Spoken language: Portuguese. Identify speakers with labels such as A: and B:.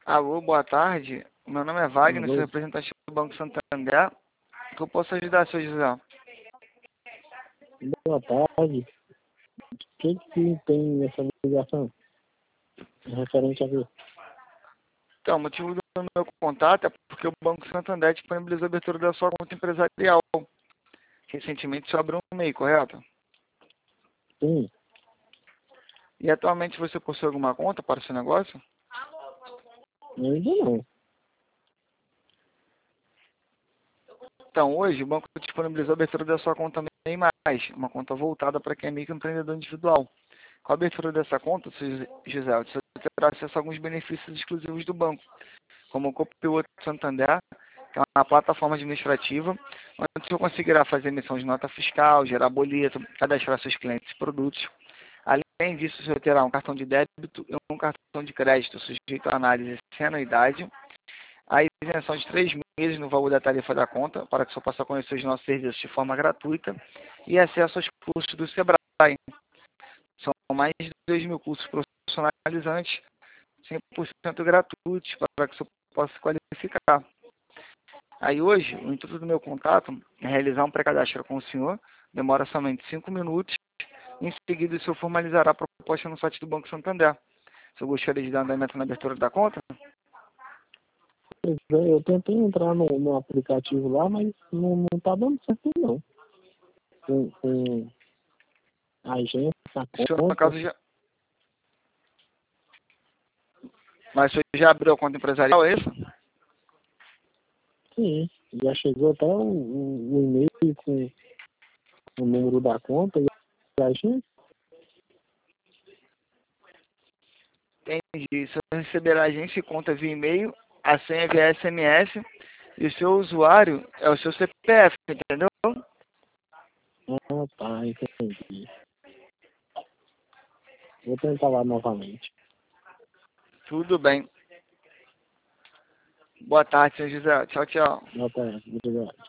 A: Alô, boa tarde. Meu nome é Wagner, sou
B: Alô,
A: representante do Banco Santander. Que eu posso ajudar, seu José?
B: boa tarde. O que tem nessa ligação? Referente a quê?
A: Então, o motivo do meu contato é porque o Banco Santander disponibilizou a abertura da sua conta empresarial. Recentemente, só abriu um MEI, correto?
B: Sim,
A: E atualmente você possui alguma conta para o seu negócio?
B: ainda não.
A: Então, hoje, o banco disponibilizou a abertura da sua conta MEI+, uma conta voltada para quem é microempreendedor individual. Com a abertura dessa conta, seu José, você terá acesso a alguns benefícios exclusivos do banco, como o Copiloto Santander, que é uma plataforma administrativa, onde você conseguirá fazer emissão de nota fiscal, gerar boleto, cadastrar seus clientes e produtos. Além disso, você terá um cartão de débito e um cartão de crédito sujeito à análise sem anuidade, a isenção de 3 meses no valor da tarifa da conta, para que você possa conhecer os nossos serviços de forma gratuita, e acesso aos cursos do Sebrae. São mais de 2.000 cursos profissionalizantes, 100% gratuitos, para que você possa se qualificar. Aí hoje, o intuito do meu contato é realizar um pré-cadastro com o senhor, demora somente 5 minutos, em seguida o senhor formalizará a proposta no site do Banco Santander. O senhor gostaria de dar andamento na abertura da conta?
B: Pois é, eu tentei entrar no aplicativo lá, mas não tá dando certo não. Com a agência, a
A: O senhor, no
B: conta,
A: caso, já... Mas o senhor já abriu a conta empresarial, é isso?
B: sim. Já chegou até o e-mail com o número da conta e a agência.
A: Entendi. O senhor receberá a agência e conta via e-mail, a senha via SMS, e o seu usuário é o seu CPF, entendeu?
B: Ah, tá, entendi. Vou tentar lá novamente.
A: Tudo bem. Boa tarde, senhor José. Tchau, tchau.
B: Ah, tá, obrigado.